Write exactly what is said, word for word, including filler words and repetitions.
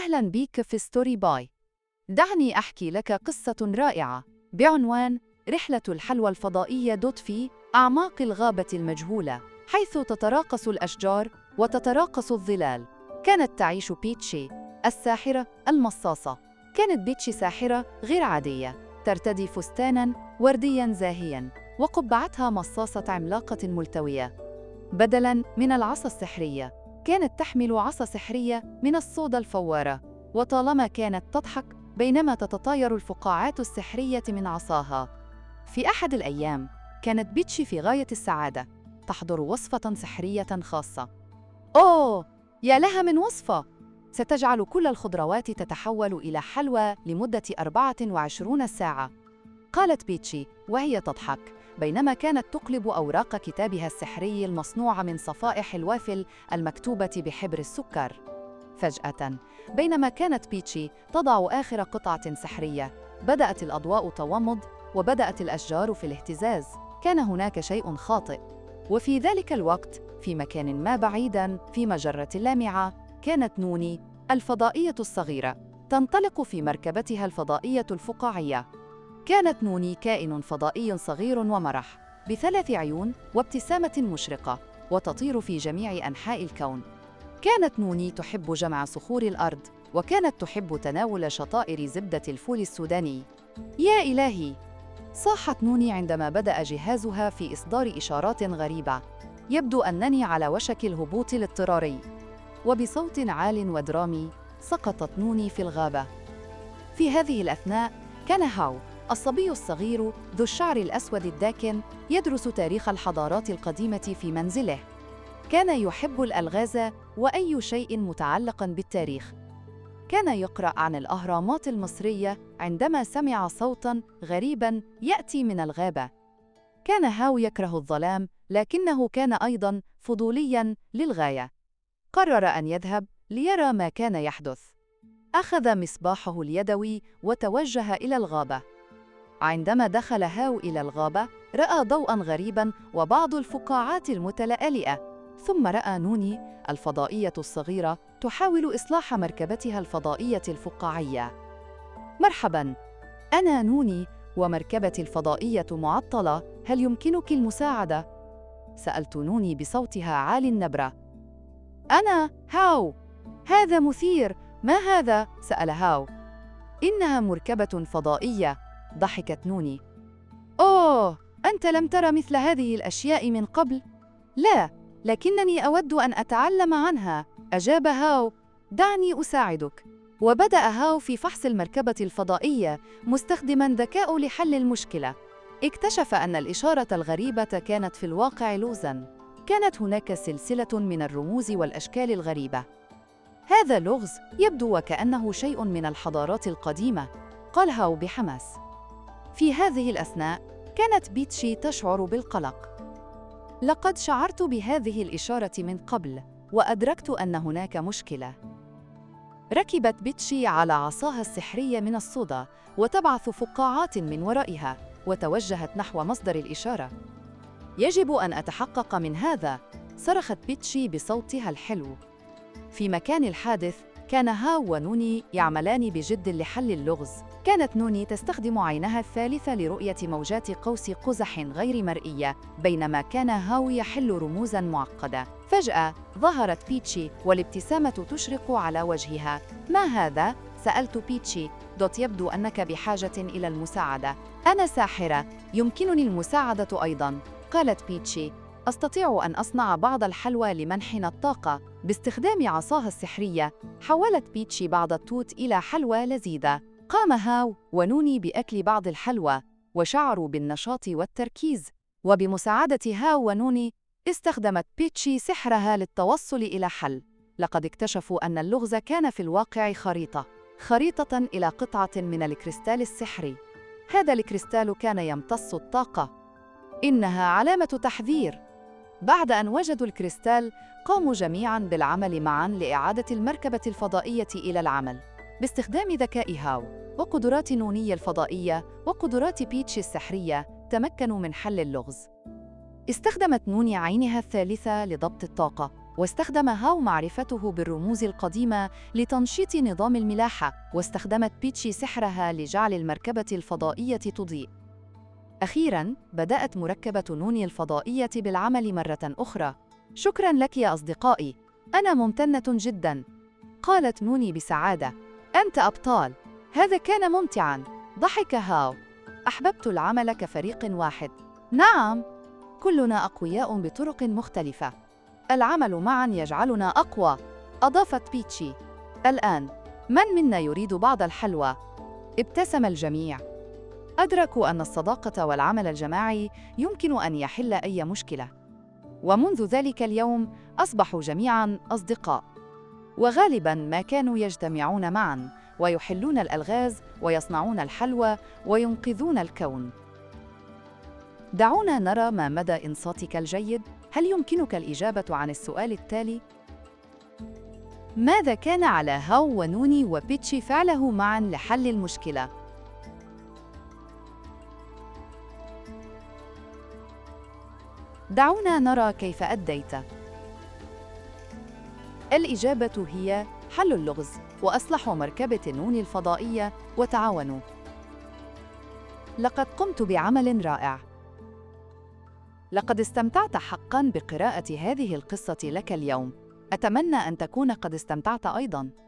أهلاً بيك في ستوري باي. دعني أحكي لك قصة رائعة بعنوان رحلة الحلوى الفضائية دوت في أعماق الغابة المجهولة، حيث تتراقص الأشجار وتتراقص الظلال. كانت تعيش بيتشي الساحرة المصاصة. كانت بيتشي ساحرة غير عادية، ترتدي فستاناً وردياً زاهياً، وقبعتها مصاصة عملاقة ملتوية. بدلاً من العصا السحرية، كانت تحمل عصا سحرية من الصودا الفوارة، وطالما كانت تضحك بينما تتطاير الفقاعات السحرية من عصاها. في أحد الأيام، كانت بيتشي في غاية السعادة، تحضر وصفة سحرية خاصة. أوه، يا لها من وصفة! ستجعل كل الخضروات تتحول إلى حلوى لمدة أربعة وعشرين ساعة، قالت بيتشي وهي تضحك، بينما كانت تقلب أوراق كتابها السحري المصنوع من صفائح الوافل المكتوبة بحبر السكر. فجأة، بينما كانت بيتشي تضع آخر قطعة سحرية، بدأت الأضواء تومض وبدأت الأشجار في الاهتزاز. كان هناك شيء خاطئ. وفي ذلك الوقت، في مكان ما بعيداً في مجرة لامعة، كانت نوني الفضائية الصغيرة تنطلق في مركبتها الفضائية الفقاعية. كانت نوني كائن فضائي صغير ومرح، بثلاث عيون وابتسامة مشرقة، وتطير في جميع أنحاء الكون. كانت نوني تحب جمع صخور الأرض، وكانت تحب تناول شطائر زبدة الفول السوداني. يا إلهي! صاحت نوني عندما بدأ جهازها في إصدار إشارات غريبة. يبدو أنني على وشك الهبوط الاضطراري. وبصوت عال ودرامي، سقطت نوني في الغابة. في هذه الأثناء، كان هاو الصبي الصغير ذو الشعر الأسود الداكن يدرس تاريخ الحضارات القديمة في منزله. كان يحب الألغاز وأي شيء متعلق بالتاريخ. كان يقرأ عن الأهرامات المصرية عندما سمع صوتاً غريباً يأتي من الغابة. كان هاو يكره الظلام، لكنه كان أيضاً فضولياً للغاية. قرر أن يذهب ليرى ما كان يحدث. أخذ مصباحه اليدوي وتوجه إلى الغابة. عندما دخل هاو إلى الغابة، رأى ضوءاً غريباً وبعض الفقاعات المتلألئة. ثم رأى نوني الفضائية الصغيرة تحاول إصلاح مركبتها الفضائية الفقاعية. مرحباً، أنا نوني ومركبتي الفضائية معطلة، هل يمكنك المساعدة؟ سألت نوني بصوتها عالي النبرة. أنا هاو. هذا مثير، ما هذا؟ سأل هاو. إنها مركبة فضائية، ضحكت نوني. أوه، أنت لم ترى مثل هذه الأشياء من قبل؟ لا، لكنني أود أن أتعلم عنها، أجاب هاو. دعني أساعدك. وبدأ هاو في فحص المركبة الفضائية مستخدماً ذكاء لحل المشكلة. اكتشف أن الإشارة الغريبة كانت في الواقع لغزاً. كانت هناك سلسلة من الرموز والأشكال الغريبة. هذا لغز يبدو وكأنه شيء من الحضارات القديمة، قال هاو بحماس. في هذه الأثناء، كانت بيتشي تشعر بالقلق. لقد شعرت بهذه الإشارة من قبل، وأدركت أن هناك مشكلة. ركبت بيتشي على عصاها السحرية من الصودا، وتبعث فقاعات من ورائها، وتوجهت نحو مصدر الإشارة. يجب أن أتحقق من هذا، صرخت بيتشي بصوتها الحلو. في مكان الحادث، كان هاو ونوني يعملان بجد لحل اللغز. كانت نوني تستخدم عينها الثالثة لرؤية موجات قوس قزح غير مرئية، بينما كان هاو يحل رموزاً معقدة. فجأة ظهرت بيتشي والابتسامة تشرق على وجهها. ما هذا؟ سألت بيتشي. دوت يبدو أنك بحاجة إلى المساعدة. أنا ساحرة، يمكنني المساعدة أيضاً، قالت بيتشي. أستطيع أن أصنع بعض الحلوى لمنحنا الطاقة. باستخدام عصاها السحرية، حولت بيتشي بعض التوت إلى حلوى لذيذة. قام هاو ونوني بأكل بعض الحلوى، وشعروا بالنشاط والتركيز. وبمساعدة هاو ونوني، استخدمت بيتشي سحرها للتوصل إلى حل. لقد اكتشفوا أن اللغز كان في الواقع خريطة، خريطة إلى قطعة من الكريستال السحري. هذا الكريستال كان يمتص الطاقة. إنها علامة تحذير. بعد أن وجدوا الكريستال، قاموا جميعاً بالعمل معاً لإعادة المركبة الفضائية إلى العمل. باستخدام ذكاء هاو وقدرات نوني الفضائية وقدرات بيتشي السحرية، تمكنوا من حل اللغز. استخدمت نوني عينها الثالثة لضبط الطاقة، واستخدم هاو معرفته بالرموز القديمة لتنشيط نظام الملاحة، واستخدمت بيتشي سحرها لجعل المركبة الفضائية تضيء. أخيراً، بدأت مركبة نوني الفضائية بالعمل مرة أخرى. شكراً لك يا أصدقائي، أنا ممتنة جداً، قالت نوني بسعادة. أنت أبطال، هذا كان ممتعاً، ضحك هاو. أحببت العمل كفريق واحد. نعم، كلنا أقوياء بطرق مختلفة. العمل معاً يجعلنا أقوى، أضافت بيتشي. الآن، من منا يريد بعض الحلوى؟ ابتسم الجميع. أدركوا أن الصداقة والعمل الجماعي يمكن أن يحل أي مشكلة. ومنذ ذلك اليوم أصبحوا جميعاً أصدقاء، وغالباً ما كانوا يجتمعون معاً ويحلون الألغاز ويصنعون الحلوى وينقذون الكون. دعونا نرى ما مدى إنصاتك الجيد. هل يمكنك الإجابة عن السؤال التالي؟ ماذا كان على هاو ونوني وبيتشي فعله معاً لحل المشكلة؟ دعونا نرى كيف أديت. الإجابة هي حل اللغز، وأصلحوا مركبة نوني الفضائية وتعاونوا. لقد قمت بعمل رائع. لقد استمتعت حقاً بقراءة هذه القصة لك اليوم. أتمنى أن تكون قد استمتعت أيضاً.